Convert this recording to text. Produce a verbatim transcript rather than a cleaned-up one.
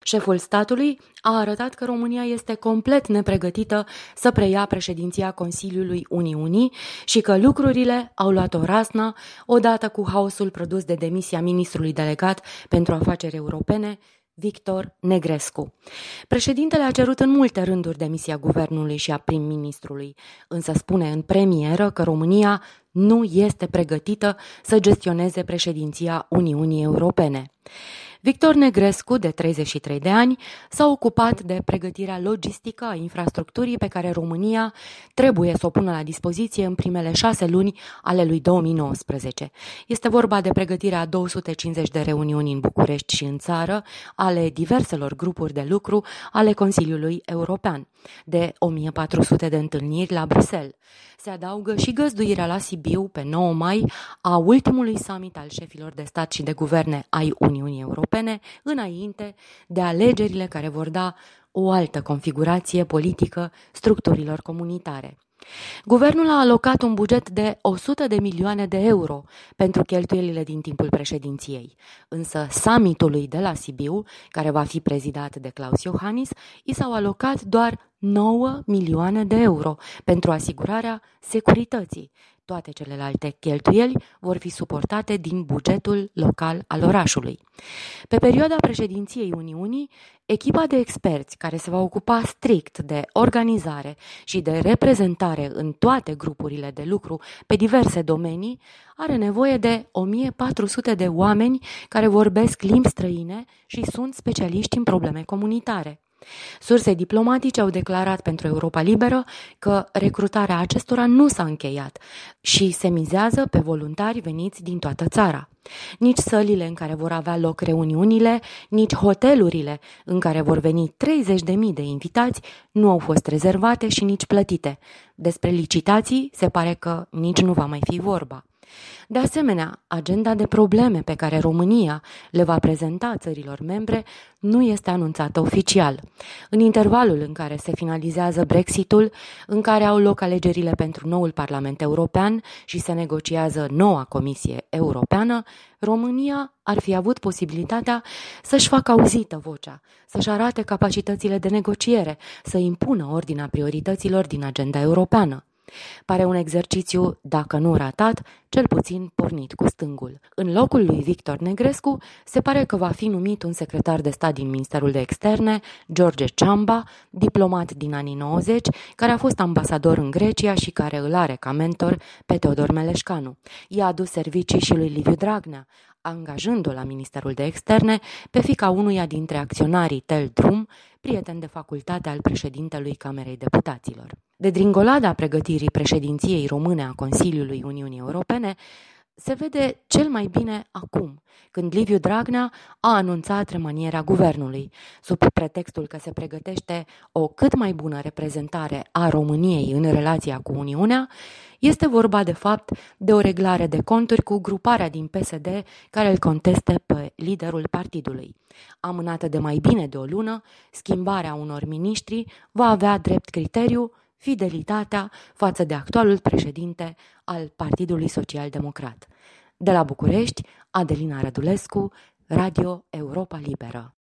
Șeful statului a arătat că România este complet nepregătită să preia președinția Consiliului Uniunii și că lucrurile au luat o razna odată cu haosul produs de demisia ministrului delegat pentru afaceri europene, Victor Negrescu. Președintele a cerut în multe rânduri demisia guvernului și a prim-ministrului, însă spune în premieră că România nu este pregătită să gestioneze președinția Uniunii Europene. Victor Negrescu, de treizeci și trei de ani, s-a ocupat de pregătirea logistică a infrastructurii pe care România trebuie să o pună la dispoziție în primele șase luni ale lui două mii nouăsprezece. Este vorba de pregătirea a două sute cincizeci de reuniuni în București și în țară, ale diverselor grupuri de lucru ale Consiliului European, de o mie patru sute de întâlniri la Bruxelles. Se adaugă și găzduirea la Sibiu, pe nouă mai, a ultimului summit al șefilor de stat și de guverne ai Uniunii Europene, înainte de alegerile care vor da o altă configurație politică structurilor comunitare. Guvernul a alocat un buget de o sută de milioane de euro pentru cheltuielile din timpul președinției, însă summitului de la Sibiu, care va fi prezidat de Klaus Iohannis, i s-au alocat doar nouă milioane de euro pentru asigurarea securității. Toate celelalte cheltuieli vor fi suportate din bugetul local al orașului. Pe perioada președinției Uniunii, echipa de experți care se va ocupa strict de organizare și de reprezentare în toate grupurile de lucru pe diverse domenii are nevoie de o mie patru sute de oameni care vorbesc limbi străine și sunt specialiști în probleme comunitare. Surse diplomatice au declarat pentru Europa Liberă că recrutarea acestora nu s-a încheiat și se mizează pe voluntari veniți din toată țara. Nici sălile în care vor avea loc reuniunile, nici hotelurile în care vor veni treizeci de mii de invitați nu au fost rezervate și nici plătite. Despre licitații se pare că nici nu va mai fi vorba. De asemenea, agenda de probleme pe care România le va prezenta țărilor membre nu este anunțată oficial. În intervalul în care se finalizează Brexitul, în care au loc alegerile pentru noul Parlament European și se negociază noua Comisie Europeană, România ar fi avut posibilitatea să-și facă auzită vocea, să-și arate capacitățile de negociere, să impună ordinea priorităților din agenda europeană. Pare un exercițiu, dacă nu ratat, cel puțin pornit cu stângul. În locul lui Victor Negrescu se pare că va fi numit un secretar de stat din Ministerul de Externe, George Ciamba, diplomat din anii nouăzeci, care a fost ambasador în Grecia și care îl are ca mentor pe Teodor Meleșcanu. I-a adus servicii și lui Liviu Dragnea, angajându-l la Ministerul de Externe pe fiica unuia dintre acționarii Tel Drum, prieten de facultate al președintelui Camerei Deputaților. De dringolada pregătirii președinției române a Consiliului Uniunii Europene se vede cel mai bine acum, când Liviu Dragnea a anunțat remanierea guvernului, sub pretextul că se pregătește o cât mai bună reprezentare a României în relația cu Uniunea. Este vorba de fapt de o reglare de conturi cu gruparea din P S D care îl conteste pe liderul partidului. Amânată de mai bine de o lună, schimbarea unor miniștri va avea drept criteriu fidelitatea față de actualul președinte al Partidului Social Democrat. De la București, Adelina Rădulescu, Radio Europa Liberă.